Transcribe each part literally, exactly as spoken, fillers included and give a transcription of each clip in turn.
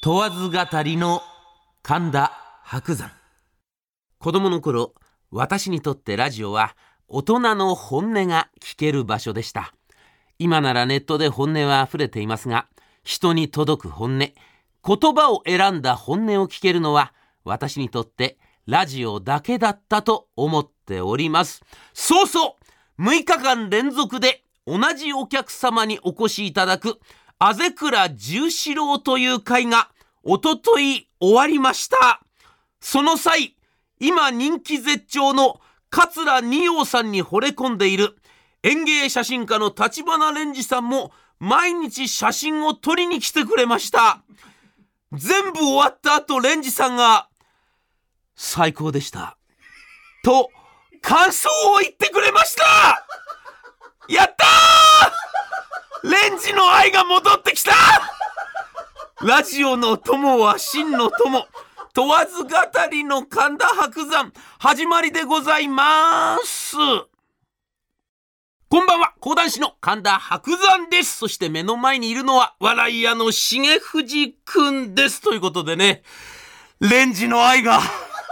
問わず語りの神田伯山。子供の頃、私にとってラジオは大人の本音が聞ける場所でした。今ならネットで本音はあふれていますが、人に届く本音、言葉を選んだ本音を聞けるのは私にとってラジオだけだったと思っております。そうそう、むいかかん連続で同じお客様にお越しいただくあぜくら十四郎という会がおととい終わりました。その際、今人気絶頂の桂二葉さんに惚れ込んでいる園芸写真家の立花蓮司さんも毎日写真を撮りに来てくれました。全部終わった後、蓮司さんが最高でしたと感想を言ってくれました。やったー、レンジの愛が戻ってきた。ラジオの友は真の友、問わず語りの神田伯山、始まりでございます。こんばんは、講談師の神田伯山です。そして目の前にいるのは笑い屋の重藤くんです。ということでね、レンジの愛が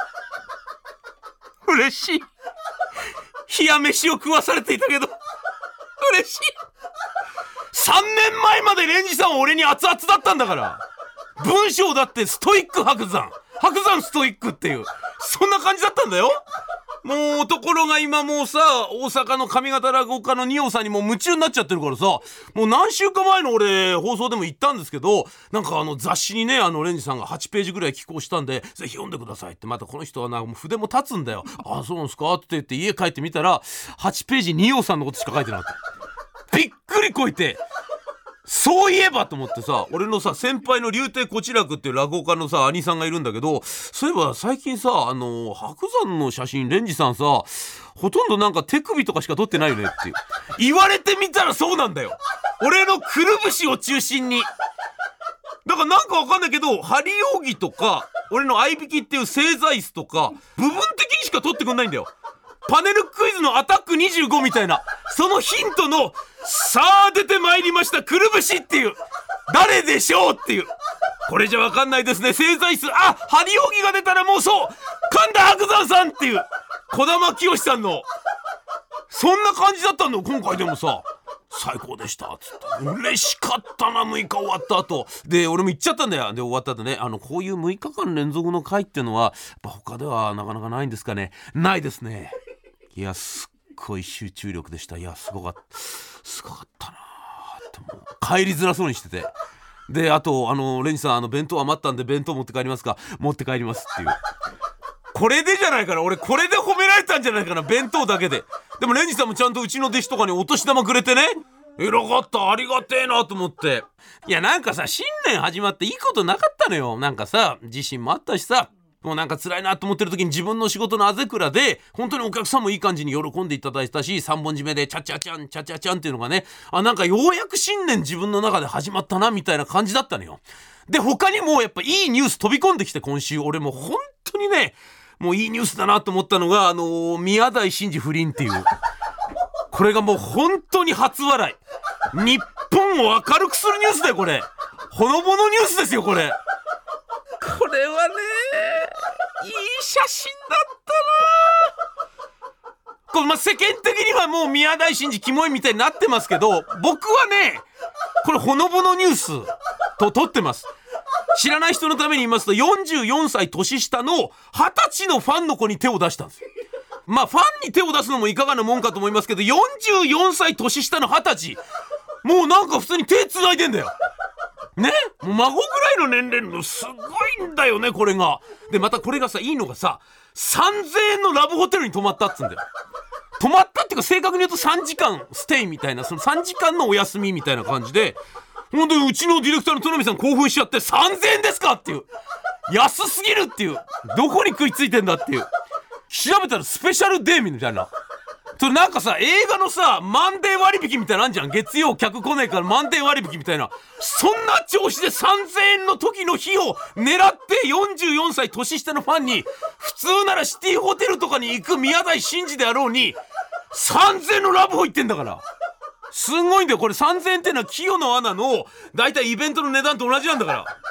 嬉しい。冷や飯を食わされていたけど嬉しい。さんねんまえまでレンジさんは俺に熱々だったんだから。文章だってストイック伯山、伯山ストイックっていう、そんな感じだったんだよ。もうところが今もうさ、大阪の上方落語家の二葉さんにもう夢中になっちゃってるからさ、もう何週間前の俺放送でも言ったんですけど、なんかあの雑誌にね、あのレンジさんがはちページぐらい寄稿したんで、ぜひ読んでくださいって。またこの人はな、もう筆も立つんだよ。ああそうなんですかって言って家帰ってみたらはちページ二葉さんのことしか書いてなかった。びっくりこいて、そういえばと思ってさ、俺のさ先輩の柳亭小痴楽っていう落語家のさ兄さんがいるんだけど、そういえば最近さ、あの伯山の写真レンジさんさ、ほとんどなんか手首とかしか撮ってないよねっていう言われてみたらそうなんだよ。俺のくるぶしを中心に、だからなんかわかんないけど、張扇とか俺の合いびきっていう正座椅子とか部分的にしか撮ってくんないんだよ。パネルクイズのアタックにじゅうごみたいな、そのヒントのさあ出てまいりましたくるぶしっていう、誰でしょうっていう、これじゃわかんないですね。正座椅子、あ、張扇が出たらもうそう、神田伯山さんっていう児玉清さんの、そんな感じだったの。今回でもさ、最高でしたっつって嬉しかったな。むいか終わった後で俺も言っちゃったんだよ。で終わった後ね、あのこういうむいかかん連続の回っていうのはやっぱ他ではなかなかないんですかね。ないですね。いやすっごい集中力でした。いやすごかったすごかったなってもう帰りづらそうにしてて、であとあのレンジさん、あの弁当余ったんで弁当持って帰りますか。持って帰りますっていう、これでじゃないかな。俺これで褒められたんじゃないかな、弁当だけで。でもレンジさんもちゃんとうちの弟子とかにお年玉くれてね、偉かった、ありがてえなと思って。いやなんかさ、新年始まっていいことなかったのよ。なんかさ地震もあったしさ、もうなんか辛いなと思ってる時に自分の仕事のあぜくらで本当にお客さんもいい感じに喜んでいただいたし、さんぼん締めでチャチャチャンチャチャチャンっていうのがね、あ、なんかようやく新年自分の中で始まったなみたいな感じだったのよ。で他にもやっぱいいニュース飛び込んできて、今週俺も本当にね、もういいニュースだなと思ったのが、あのー、宮台真司不倫っていう、これがもう本当に初笑い。日本を明るくするニュースだよこれ。ほのぼのニュースですよこれ。これはね、いい写真だったな。これ、まあ、世間的にはもう宮台真司キモいみたいになってますけど、僕はねこれほのぼのニュースと撮ってます。知らない人のために言いますと、よんじゅうよんさい年下のはたちのファンの子に手を出したんですよ。まあファンに手を出すのもいかがなもんかと思いますけど、よんじゅうよんさい年下のはたち、もうなんか普通に手繋いでんだよね。もう孫ぐらいの年齢の、すごいんだよねこれが。でまたこれがさ、いいのがさ、さんぜんえんのラブホテルに泊まったっつうんだよ。泊まったっていうか正確に言うとさんじかんステイみたいな、そのさんじかんのお休みみたいな感じで、ほんとうちのディレクターの戸波さん興奮しちゃって、さんぜんえんですかっていう、安すぎるっていう、どこに食いついてんだっていう、調べたらスペシャルデーみたいな、それなんかさ映画のさマンデー割引みたいなのあんじゃん。月曜客来ねえからマンデー割引みたいな、そんな調子でさんぜんえんの時の日を狙ってよんじゅうよんさい年下のファンに、普通ならシティホテルとかに行く宮台真司であろうにさんぜんえんのラブホ行ってんだから。すごいんだよこれ。さんぜんえんってのは清野アナのだいたいイベントの値段と同じなんだから。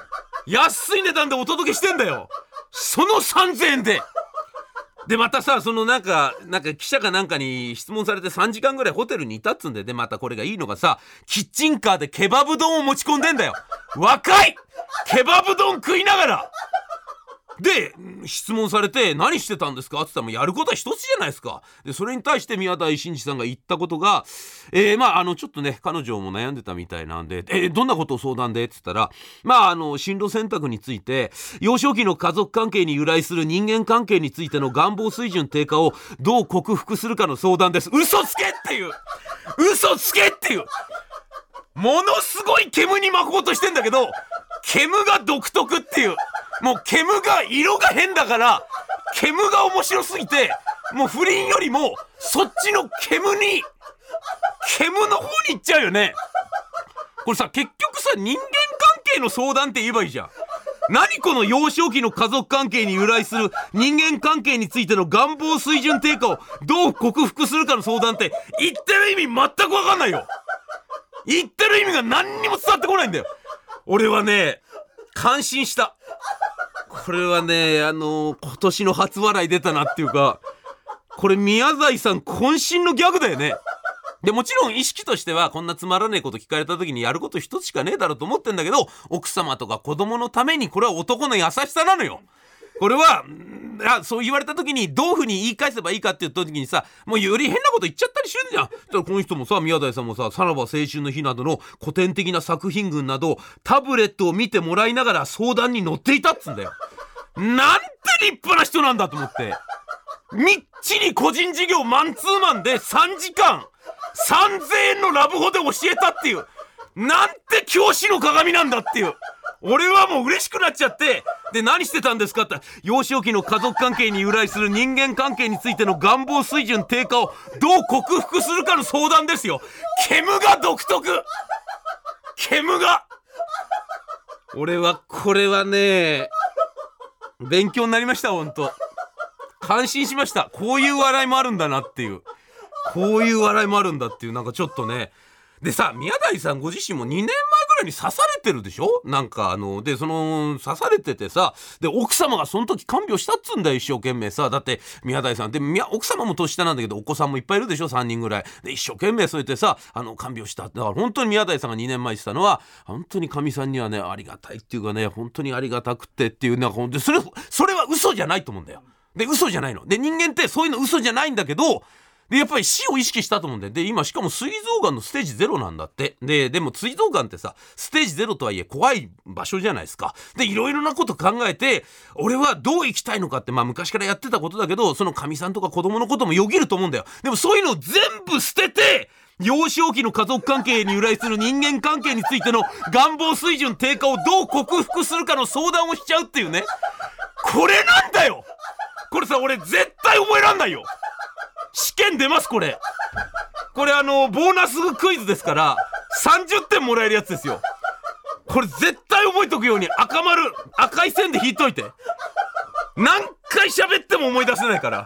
安い値段でお届けしてんだよ。そのさんぜんえんで。でまたさ、そのなんかなんか記者かなんかに質問されてさんじかんぐらいホテルにいたっつんで、でまたこれがいいのがさ、キッチンカーでケバブ丼を持ち込んでんだよ。若いケバブ丼食いながらで質問されて、何してたんですかって言ったら、もうやることは一つじゃないですか。でそれに対して宮台真司さんが言ったことが、えー、まああのちょっとね彼女も悩んでたみたいなんで、えー、どんなことを相談でって言ったら、まああの進路選択について、幼少期の家族関係に由来する人間関係についての願望水準低下をどう克服するかの相談です。嘘つけっていう嘘つけっていう、ものすごい煙に巻こうとしてんだけど、煙が独特っていう、もう煙が色が変だから、煙が面白すぎて、もう不倫よりもそっちの煙に煙の方に行っちゃうよね。これさ、結局さ、人間関係の相談って言えばいいじゃん。何この幼少期の家族関係に由来する人間関係についての願望水準低下をどう克服するかの相談って、言ってる意味全く分かんないよ。言ってる意味が何にも伝わってこないんだよ。俺はね感心した。これはね、あのー、今年の初笑い出たなっていうか、これ宮台さん渾身のギャグだよね。でもちろん意識としては、こんなつまらねえこと聞かれた時にやること一つしかねえだろうと思ってんだけど、奥様とか子供のために、これは男の優しさなのよ。これはあそう言われた時にどういうふうに言い返せばいいかって言った時にさ、もうより変なこと言っちゃったりしてるじゃん。だからこの人もさ、宮台さんもさ、さらば青春の日などの古典的な作品群などタブレットを見てもらいながら相談に乗っていたっつんだよ。なんて立派な人なんだと思って、みっちり個人事業マンツーマンでさんじかんさんぜんえんのラブホで教えたっていう、なんて教師の鏡なんだっていう。俺はもう嬉しくなっちゃって、で何してたんですかって幼少期の家族関係に由来する人間関係についての願望水準低下をどう克服するかの相談ですよ。煙が独特、煙が。俺はこれはね勉強になりました。ほんと感心しました。こういう笑いもあるんだなっていう、こういう笑いもあるんだっていう、なんかちょっとね。でさ、宮台さんご自身もにねんまえぐらいに刺されてるでしょ。なんかあのでその刺されててさ、で奥様がその時看病したっつんだよ、一生懸命さ。だって宮台さんって奥様も年下なんだけどお子さんもいっぱいいるでしょ、さんにんぐらいで。一生懸命そうやってさ、あの看病した。だから本当に宮台さんがにねんまえ言ってたのは、本当にかみさんにはねありがたいっていうかね、本当にありがたくてっていう、なんか本当にそれそれは嘘じゃないと思うんだよ。で嘘じゃないので、人間ってそういうの嘘じゃないんだけど、でやっぱり死を意識したと思うんだよ。で今しかも膵臓がんのステージゼロなんだって。ででも膵臓がんってさ、ステージゼロとはいえ怖い場所じゃないですか。でいろいろなこと考えて、俺はどう生きたいのかって、まあ昔からやってたことだけど、そのかみさんとか子供のこともよぎると思うんだよ。でもそういうのを全部捨てて、幼少期の家族関係に由来する人間関係についての願望水準低下をどう克服するかの相談をしちゃうっていうね。これなんだよ。これさ、俺絶対覚えらんないよ。試験出ますこれ。これあのボーナスクイズですからさんじゅってんもらえるやつですよ。これ絶対覚えとくように赤丸赤い線で引いといて。何回喋っても思い出せないから。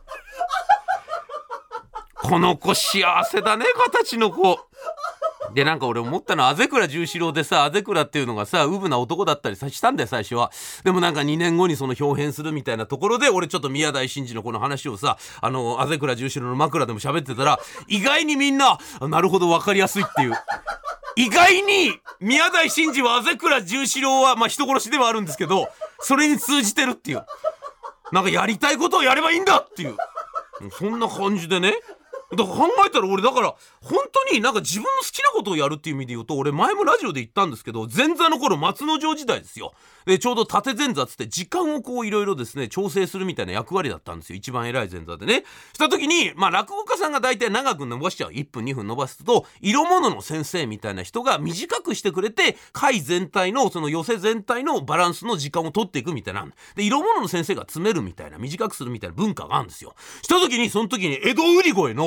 この子幸せだね、形の子で。なんか俺思ったのは、あぜくら十四郎でさ、あぜくらっていうのがさウブな男だったりしたんだよ最初は。でもなんかにねんごにその表変するみたいなところで、俺ちょっと宮台真司のこの話をさ、あのあぜくら十四郎の枕でも喋ってたら、意外にみんななるほど分かりやすいっていう。意外に宮台真司はあぜくら十四郎はまあ人殺しではあるんですけど、それに通じてるっていう、なんかやりたいことをやればいいんだっていう、そんな感じでね。だから考えたら俺、だから本当になんか自分の好きなことをやるっていう意味で言うと、俺前もラジオで言ったんですけど、前座の頃松之丞時代ですよ。でちょうど縦前座っつって時間をこういろいろですね調整するみたいな役割だったんですよ、一番偉い前座でね。した時にまあ落語家さんが大体長く伸ばしちゃう、いっぷんにふん伸ばすと色物の先生みたいな人が短くしてくれて、会全体のその寄せ全体のバランスの時間を取っていくみたいなで、色物の先生が詰めるみたいな、短くするみたいな文化があるんですよ。した時にその時に江戸売り声の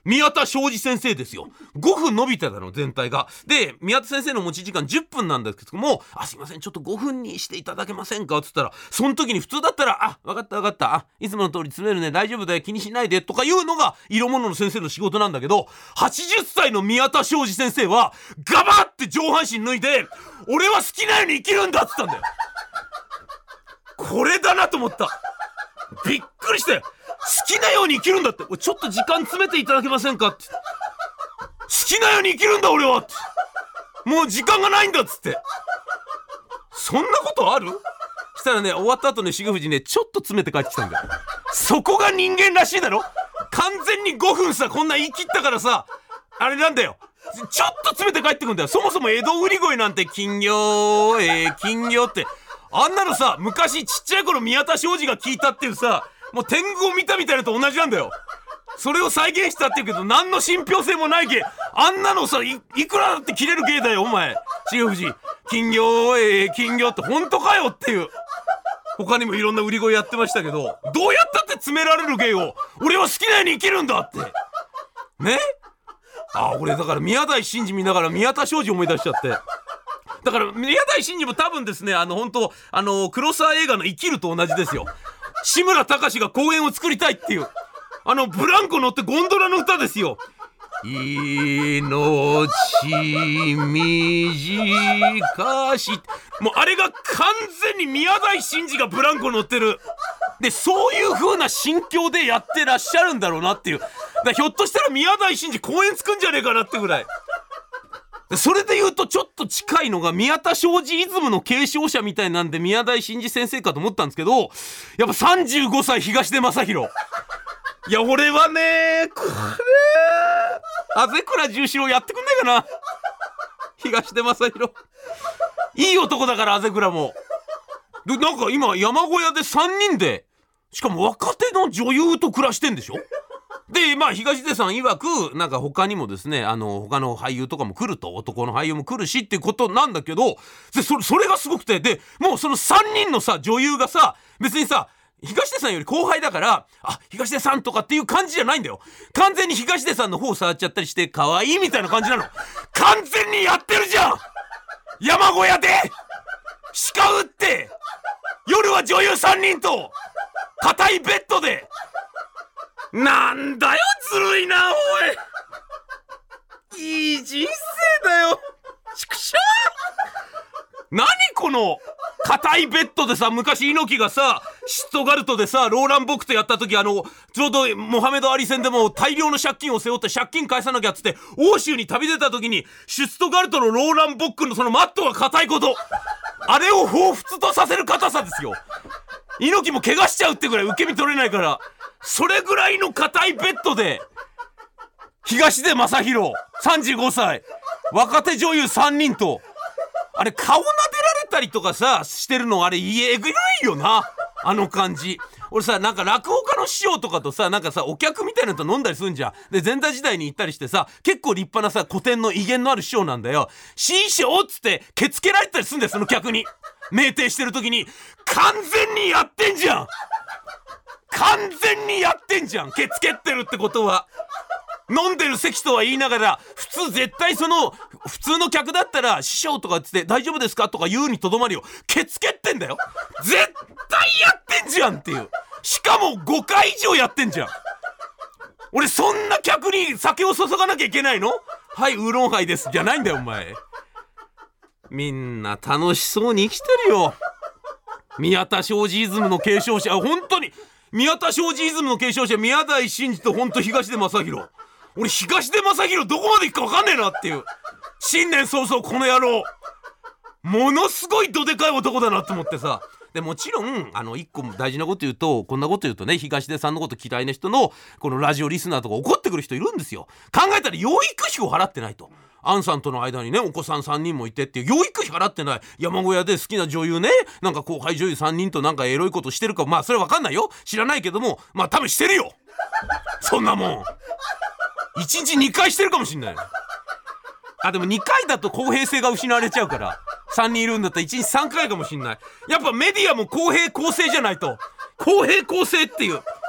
宮田昌司先生ですよ。ごふん伸びてたの全体が。で宮田先生の持ち時間じゅっぷんなんですけども、あすいませんちょっとごふんにしていただけませんかっつったら、その時に普通だったらあ分かった分かった、あいつもの通り詰めるね、大丈夫だよ気にしないでとかいうのが色物の先生の仕事なんだけど、はちじゅっさいの宮田昌司先生はガバッて上半身脱いで、俺は好きなように生きるんだっつったんだよ。これだなと思った。びっくりして、好きなように生きるんだって、ちょっと時間詰めていただけませんかって、好きなように生きるんだ俺はって、もう時間がないんだっつって。そんなことある？したらね終わった後ね重藤ねちょっと詰めて帰ってきたんだよ。そこが人間らしいだろ。完全にごふんさこんな言い切ったからさあれなんだよ、ちょっと詰めて帰ってくんだよ。そもそも江戸売り声なんて金魚えー、金魚ってあんなのさ昔ちっちゃい頃宮田昌司が聞いたっていうさ、もう天狗を見たみたいなのと同じなんだよ。それを再現したって言うけど何の信憑性もない芸、あんなのさ い, いくらだって切れる芸だよお前。重藤金魚えー、金魚って本当かよっていう。他にもいろんな売り声やってましたけど、どうやったって詰められる芸を俺は好きなように生きるんだってね。あ俺だから宮台真司見ながら宮田昌司思い出しちゃって、だから宮台真司も多分ですねあの本当あの黒沢映画の生きると同じですよ。志村隆が公園を作りたいっていうあのブランコ乗ってゴンドラの歌ですよ。命短し、もうあれが完全に宮台真司がブランコ乗ってる。でそういう風な心境でやってらっしゃるんだろうなっていう。だからひょっとしたら宮台真司公演作んじゃねえかなってぐらい。でそれで言うとちょっと近いのが宮田昌司イズムの継承者みたいなんで宮台真司先生かと思ったんですけど、やっぱさんじゅうごさい東出昌大。いや俺はねこれあぜ倉重四郎やってくんないかな。東出昌大いい男だからあぜ倉も。でなんか今山小屋でさんにんでしかも若手の女優と暮らしてんでしょ。でまあ東出さん曰くなんか他にもですねあの他の俳優とかも来ると、男の俳優も来るしっていうことなんだけど、で そ, それがすごくて、でもうそのさんにんのさ女優がさ別にさ東出さんより後輩だからあ東出さんとかっていう感じじゃないんだよ。完全に東出さんの方触っちゃったりして可愛いみたいな感じなの。完全にやってるじゃん山小屋で鹿打って夜は女優さんにんと硬いベッドで。なんだよずるいなおい、いい人生だよちくしょう。何この硬いベッドでさ、昔猪木がさシュットガルトでさローランボクとやった時、あのちょうどモハメド・アリ戦でも大量の借金を背負って借金返さなきゃっつって欧州に旅出た時にシュットガルトのローランボックのそのマットが硬いこと、あれを彷彿とさせる硬さですよ。猪木も怪我しちゃうってぐらい受け身取れないから、それぐらいの硬いベッドで東出昌大さんじゅうごさい若手女優さんにんと、あれ顔撫でられたりとかさしてるのあれえぐいよなあの感じ。俺さなんか落語家の師匠とかとさなんかさお客みたいなのと飲んだりするんじゃん。で前座時代に行ったりしてさ結構立派なさ古典の威厳のある師匠なんだよ。師匠っつってケツけられたりするんだよその客に。酩酊してる時に完全にやってんじゃん完全にやってんじゃんケツ蹴ってるってことは。飲んでる席とは言いながら普通絶対その普通の客だったら師匠とかってって大丈夫ですかとか言うにとどまるよ。ケツ蹴ってんだよ絶対やってんじゃんっていう。しかもごかい以上やってんじゃん。俺そんな客に酒を注がなきゃいけないの？はいウーロンハイですじゃないんだよお前。みんな楽しそうに生きてるよ。宮田昌司イズムの継承者、本当に宮田昌司イズムの継承者宮台真司と本当東出昌大。俺東出昌大どこまで行くか分かんねえなっていう。新年早々この野郎ものすごいどでかい男だなと思ってさ。でもちろんあの一個大事なこと言うと、こんなこと言うとね東出さんのこと嫌いな人のこのラジオリスナーとか怒ってくる人いるんですよ。考えたら養育費を払ってないと。アンさんとの間にねお子さんさんにんもいてっていう養育費払ってない山小屋で好きな女優ねなんか後輩女優さんにんとなんかエロいことしてるかまあそれは分かんないよ知らないけどもまあ多分してるよそんなもんいちにちにかいしてるかもしんない。あでもにかいだと公平性が失われちゃうからさんにんいるんだったらいちにちさんかいかもしんない。やっぱメディアも公平公正じゃないと。公平公正っていう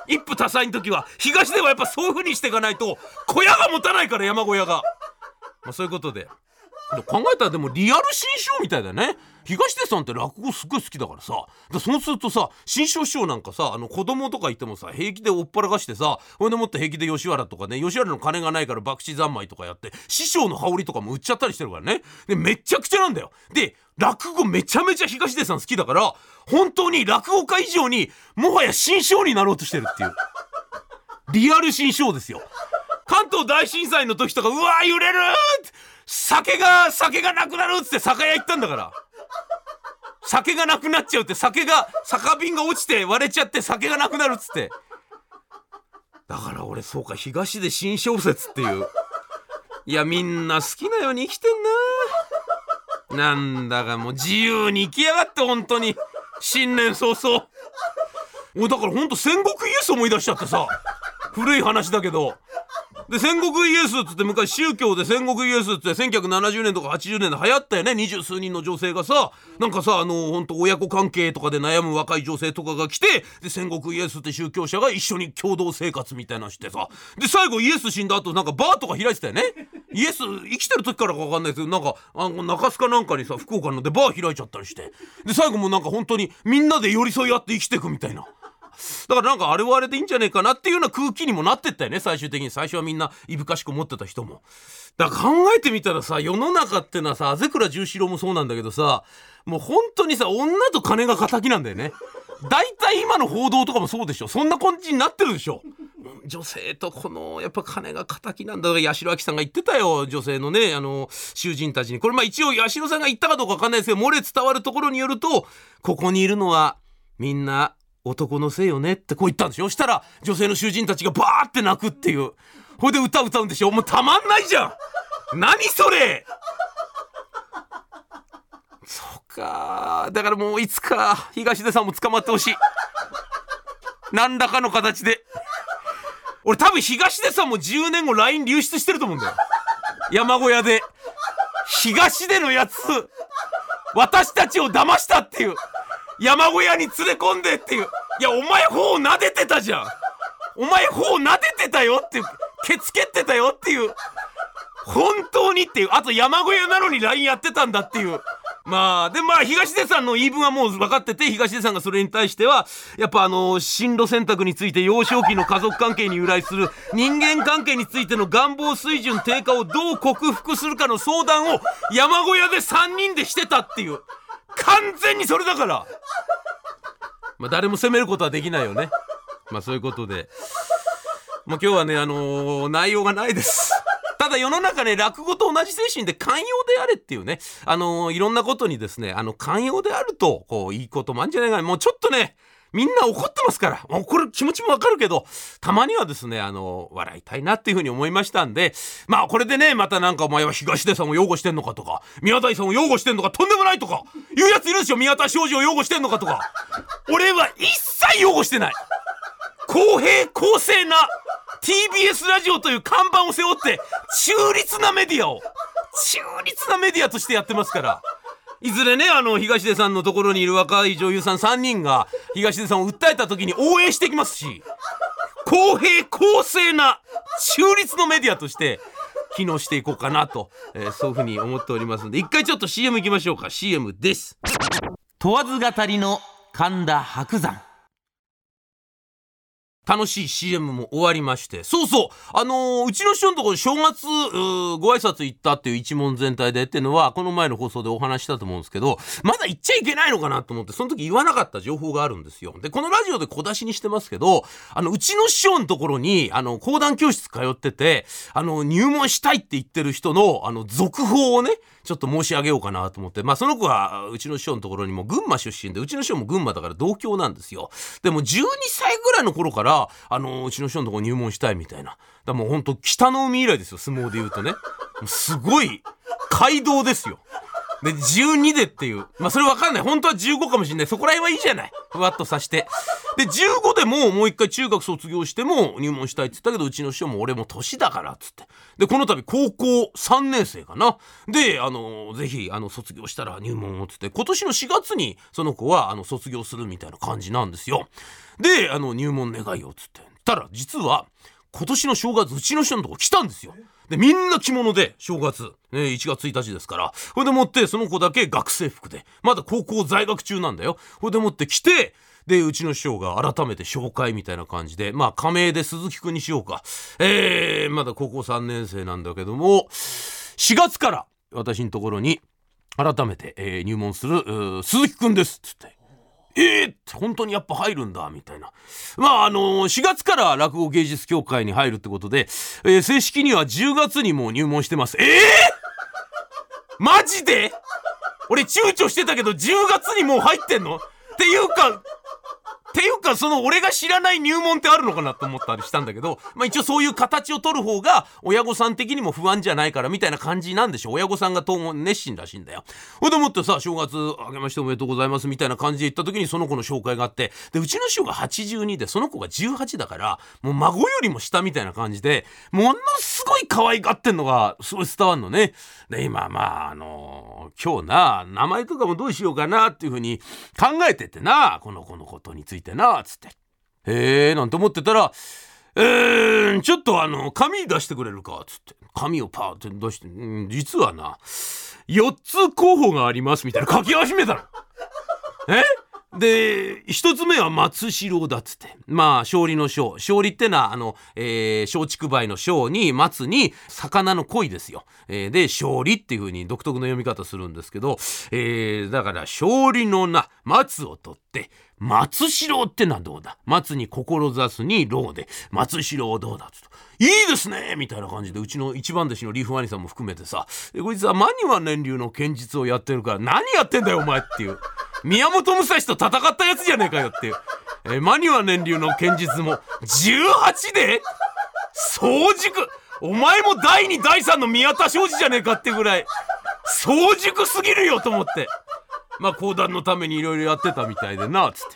一夫多妻の時は。東ではやっぱそういう風にしていかないと小屋が持たないから、山小屋が。まあ、そういうことで考えたらでもリアル新章みたいだね。東出さんって落語すっごい好きだからさ、だそうするとさ、新章師匠なんかさ、あの子供とかいてもさ平気で追っ払かしてさ、ほんでもって平気で吉原とかね、吉原の金がないから博打三昧とかやって師匠の羽織とかも売っちゃったりしてるからね。でめっちゃくちゃなんだよ。で落語めちゃめちゃ東出さん好きだから、本当に落語家以上にもはや新章になろうとしてるっていうリアル新章ですよ。関東大震災の時とか、うわー揺れるって酒が酒がなくなるっつって酒屋行ったんだから。酒がなくなっちゃうって、酒が酒瓶が落ちて割れちゃって酒がなくなるっつって。だから俺そうか、東で新小説っていう、いやみんな好きなように生きてんな。なんだかもう自由に生きやがって、本当に新年早々。おだからほんと戦国イエス思い出しちゃってさ、古い話だけど。で戦国イエスっつって昔宗教で戦国イエスってせんきゅうひゃくななじゅうねんとかはちじゅうねんで流行ったよね。二十数人の女性がさ、なんかさ、あのほんと親子関係とかで悩む若い女性とかが来て、で戦国イエスって宗教者が一緒に共同生活みたいなのしてさ、で最後イエス死んだ後なんかバーとか開いてたよね。イエス生きてる時からか分かんないですけど、なんかあの中須かなんかにさ、福岡のでバー開いちゃったりして、で最後もなんか本当にみんなで寄り添い合って生きていくみたいな。だからなんかあれはあれでいいんじゃねえかなっていうような空気にもなってったよね、最終的に。最初はみんないぶかしく思ってた人も。だから考えてみたらさ、世の中ってのはさ、畔倉十四郎もそうなんだけどさ、もう本当にさ、女と金が仇なんだよね。大体今の報道とかもそうでしょ。そんな感じになってるでしょ。女性とこのやっぱ金が仇なんだ。八代亜紀さんが言ってたよ、女性のね、あの囚人たちに。これまあ一応八代さんが言ったかどうか分かんないですけど、漏れ伝わるところによると、ここにいるのはみんな男のせいよねってこう言ったんでしょ。したら女性の囚人たちがバーって泣くっていう。ほいで歌歌うんでしょ。もうたまんないじゃん。何それ。そうか、だからもういつか東出さんも捕まってほしい、何らかの形で。俺多分東出さんもじゅうねんご ライン 流出してると思うんだよ、山小屋で。東出のやつ私たちを騙したっていう、山小屋に連れ込んでっていう。いやお前頬撫でてたじゃん、お前頬撫でてたよっていう、ケツ蹴ってたよっていう、本当にっていう。あと山小屋なのに ライン やってたんだっていう。まあでまあ東出さんの言い分はもう分かってて、東出さんがそれに対してはやっぱあの進路選択について幼少期の家族関係に由来する人間関係についての願望水準低下をどう克服するかの相談を山小屋でさんにんでしてたっていう。完全にそれだから、まあ、誰も責めることはできないよね。まあそういうことで、まあ、今日はねあのー、内容がないです。ただ世の中ね、落語と同じ精神で寛容であれっていうね、あのー、いろんなことにですね、あの寛容であるとこういいこともあるんじゃないかな。もうちょっとねみんな怒ってますから、もうこれ気持ちもわかるけど、たまにはですねあの笑いたいなっていうふうに思いましたんで、まあこれでねまたなんかお前は東出さんを擁護してんのかとか、宮台さんを擁護してんのか、とんでもないとかいうやついるでしょ。宮田庄司を擁護してんのかとか。俺は一切擁護してない。公平公正な ティービーエス ラジオという看板を背負って中立なメディアを中立なメディアとしてやってますから。いずれねあの東出さんのところにいる若い女優さんさんにんが東出さんを訴えた時に応援してきますし、公平公正な中立のメディアとして機能していこうかなと、えー、そういうふうに思っておりますので、一回ちょっと シーエム 行きましょうか。 シーエム です。問わず語りの神田伯山。楽しい シーエム も終わりまして、そうそうあのー、うちの師匠のところ正月ご挨拶行ったっていう一問全体でっていうのはこの前の放送でお話したと思うんですけど、まだ言っちゃいけないのかなと思ってその時言わなかった情報があるんですよ。でこのラジオで小出しにしてますけど、あのうちの師匠のところにあの講談教室通ってて、あの入門したいって言ってる人のあの続報をねちょっと申し上げようかなと思って、まあその子はうちの師匠のところにも群馬出身で、うちの師匠も群馬だから同郷なんですよ。でもじゅうにさいぐらいの頃からあのうちの師匠のところに入門したいみたいな。だからもうほんと北の海以来ですよ、相撲で言うとね。もうすごい街道ですよ。でじゅうにでっていう、まあそれ分かんない、本当はじゅうごかもしれない、そこら辺はいいじゃない、ふわっとさして。 でじゅうごでももう一回中学卒業しても入門したいって言ったけど、うちの師匠も俺も年だからっつって、でこの度高校さんねん生かな、であのぜひあの卒業したら入門をっつって、今年のしがつにその子はあの卒業するみたいな感じなんですよ。であの入門願いをっつってたら、実は今年の正月うちの師匠のとこ来たんですよ。でみんな着物で正月、ね、いちがつついたちですから、これでもってその子だけ学生服で、まだ高校在学中なんだよ。これでもって来て、でうちの師匠が改めて紹介みたいな感じで、まあ仮名で鈴木くんにしようか、えー、まだ高校さんねん生なんだけども、しがつから私のところに改めて、えー、入門する鈴木くんですっつって、えーって本当にやっぱ入るんだみたいな。まああのー、しがつから落語芸術協会に入るってことで、えー、正式にはじゅうがつにもう入門してます。えーマジで俺躊躇してたけどじゅうがつにもう入ってんのっていうかっていうかその俺が知らない入門ってあるのかなと思ったりしたんだけど、まあ一応そういう形を取る方が親御さん的にも不安じゃないからみたいな感じなんでしょ。親御さんが当も熱心らしいんだよ。ほんでもってさ、正月あげましておめでとうございますみたいな感じで言った時にその子の紹介があって、でうちの師匠がはちじゅうにでその子がじゅうはちだから、もう孫よりも下みたいな感じでものすごい可愛がってんのがすごい伝わるのね。で今まああのー、今日な名前とかもどうしようかなっていう風に考えててな、この子のことについてなつって、へえなんて思ってたら、えー、ちょっとあの紙出してくれるかつって紙をパーって出して、うん、実はなよっつ候補がありますみたいな書き始めたの。えで一つ目は松代だっつって、まあ勝利の勝、勝利ってのはあの、えー、松竹梅の勝に松に魚の鯉ですよ、えー、で勝利っていう風に独特の読み方するんですけど、えー、だから勝利のな松を取って松代ってのはどうだ、松に志すに郎で松代どうだっつって、いいですねみたいな感じで、うちの一番弟子のリーフワニさんも含めてさ、こいつはマニワ年流の剣術をやってるから何やってんだよお前っていう、宮本武蔵と戦ったやつじゃねえかよっていう、えー、マニワ年流の剣術もじゅうはちで早熟、お前もだいにだいさんの宮田庄司じゃねえかっていうぐらい早熟すぎるよと思って、まあ講談のためにいろいろやってたみたいでなつって、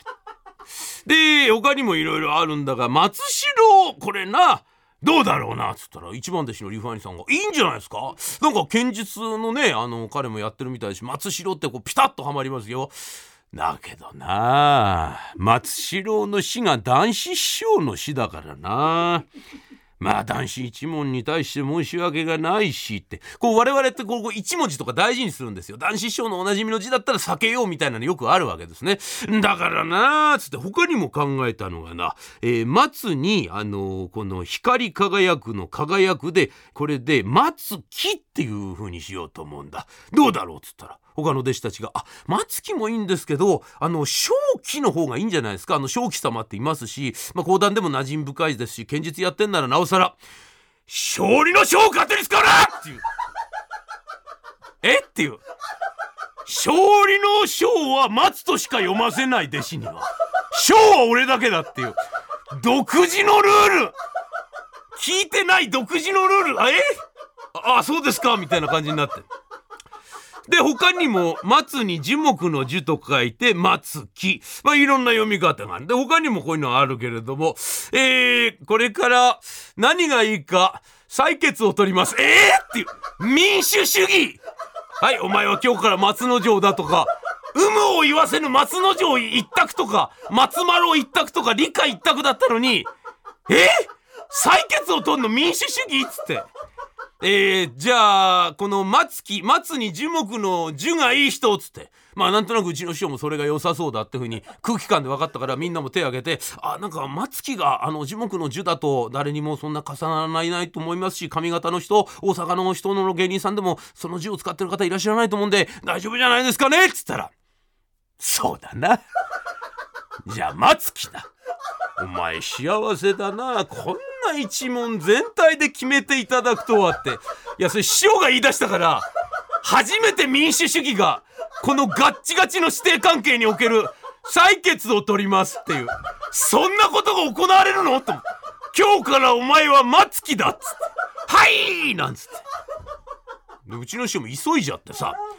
で他にもいろいろあるんだが、松代これなどうだろうなっつったら、一番弟子のリファニさんがいいんじゃないですか、なんか剣術のねあの彼もやってるみたいだし、松代ってこうピタッとはまりますよ。だけどな松代の死が男子師匠の死だからな、まあ男子一門に対して申し訳がないしって、こう我々ってこう一文字とか大事にするんですよ。男子師匠のおなじみの字だったら避けようみたいなのよくあるわけですね。だからなーつって他にも考えたのがな、えー、松にあのー、この光り輝くの輝くで、これで松木っていう風にしようと思うんだ。どうだろうっつったら他の弟子たちが、あ、松木もいいんですけどあの正気の方がいいんじゃないですか、あの正気様っていますし、まあ講談でも馴染み深いですし、剣術やってんならなおさら勝利の勝を勝手に使うなっていうえっていう勝利の勝は松としか読ませない弟子には勝は俺だけだっていう独自のルール、聞いてない独自のルール、あえあそうですかみたいな感じになって、で他にも松に樹木の樹と書いて松木、まあいろんな読み方がある。で他にもこういうのあるけれども、えー、これから何がいいか採決を取ります。えーっていう民主主義、はいお前は今日から松之丞だとか、有無を言わせぬ松之丞一択とか松丸一択とか理科一択だったのに、えー、採決を取るの民主主義っつって、えー、じゃあこの松木、松に樹木の樹がいい人っつって、まあなんとなくうちの師匠もそれが良さそうだってふうに空気感で分かったから、みんなも手を挙げて、あなんか松木があの樹木の樹だと誰にもそんな重ならないと思いますし、上方の人大阪の人の芸人さんでもその樹を使ってる方いらっしゃらないと思うんで大丈夫じゃないですかねっつったら、そうだなじゃあ松木だ、お前幸せだな、こんな一門全体で決めていただくとはって。いやそれ師匠が言い出したから初めて民主主義がこのガッチガチの師弟関係における採決を取りますっていう、そんなことが行われるのと、今日からお前は松木だっつって、はいなんつって、でうちの師匠も急いじゃってさ、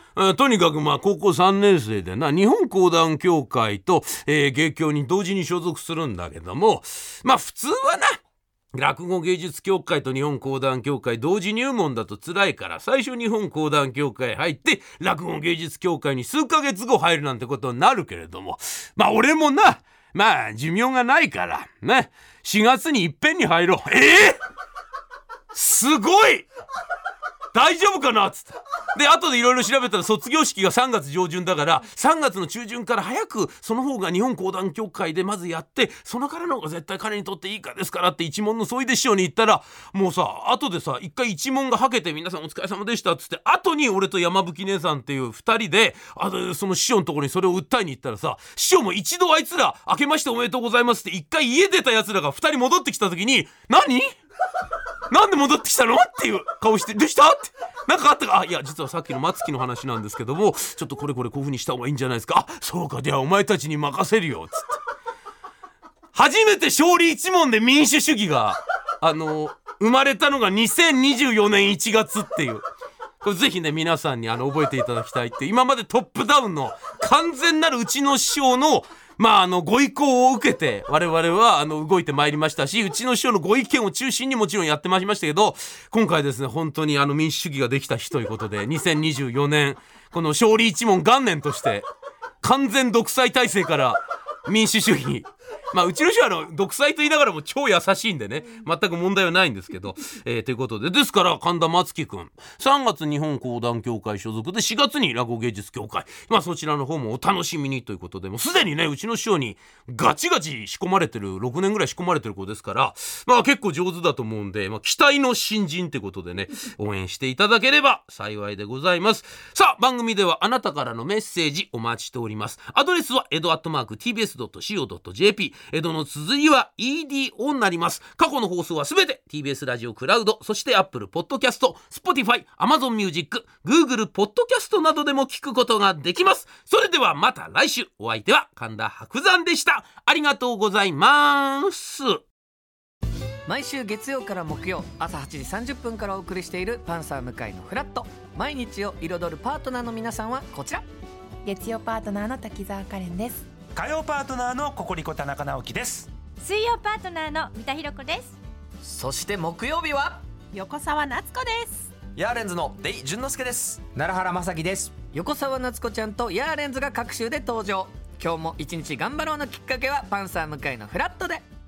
えー、とにかくまあ高校さんねん生でな日本講談協会と、えー、芸協に同時に所属するんだけども、まあ普通はな落語芸術協会と日本講談協会同時入門だと辛いから最初日本講談協会入って落語芸術協会に数ヶ月後入るなんてことになるけれども、まあ俺もなまあ寿命がないからねしがつにいっぺんに入ろう。えー、すごい大丈夫かなっつってで後でいろいろ調べたら卒業式がさんがつ上旬だからさんがつの中旬から早くその方が日本講談協会でまずやってそのからの方が絶対彼にとっていいかですからって一門の総出師匠に言ったらもうさ後でさ一回一門がはけて皆さんお疲れ様でしたっつって後に俺と山吹姉さんっていうふたりであのその師匠のところにそれを訴えに行ったらさ師匠も一度あいつら明けましておめでとうございますって一回家出たやつらがふたり戻ってきた時に何なんで戻ってきたのっていう顔してどうしたってなんかあったかあいや実はさっきの松木の話なんですけどもちょっとこれこれこういう風にした方がいいんじゃないですかあそうかじゃあお前たちに任せるよつって初めて勝利一門で民主主義があの生まれたのがにせんにじゅうよねんいちがつっていうこれぜひね皆さんにあの覚えていただきたいって今までトップダウンの完全なるうちの師匠のまああのご意向を受けて我々はあの動いてまいりましたしうちの師匠のご意見を中心にもちろんやってまいりましたけど今回ですね本当にあの民主主義ができた日ということでにせんにじゅうよねんこの勝利一門元年として完全独裁体制から民主主義まあうちの師匠はあの独裁と言いながらも超優しいんでね全く問題はないんですけど、えー、ということでですから神田松木くんさんがつ日本講談協会所属でしがつに落語芸術協会まあそちらの方もお楽しみにということでもうすでにねうちの師匠にガチガチ仕込まれてるろくねんぐらい仕込まれてる子ですからまあ結構上手だと思うんで、まあ、期待の新人ってことでね応援していただければ幸いでございます。さあ番組ではあなたからのメッセージお待ちしております。アドレスは江戸アットマーク ティービーエスドットシーオードットジェーピー 江戸の綴りは イーディーオー になります。過去の放送はすべて ティービーエス ラジオクラウドそして Apple Podcast、Spotify、Amazon Music、Google Podcast などでも聞くことができます。それではまた来週お相手は神田伯山でした。ありがとうございます。 毎週月曜から木曜朝はちじさんじゅっぷんからお送りしているパンサー向井のフラット毎日を彩るパートナーの皆さんはこちら月曜パートナーの滝沢カレンです。 火曜パートナーのココリコ田中直樹です。 水曜パートナーの三田寛子です。 そして木曜日は横澤夏子です。 ヤーレンズのデイ淳之介です。 奈良原正樹です。 横澤夏子ちゃんとヤーレンズが各週で登場。今日も一日頑張ろうのきっかけはパンサー向井のフラットで。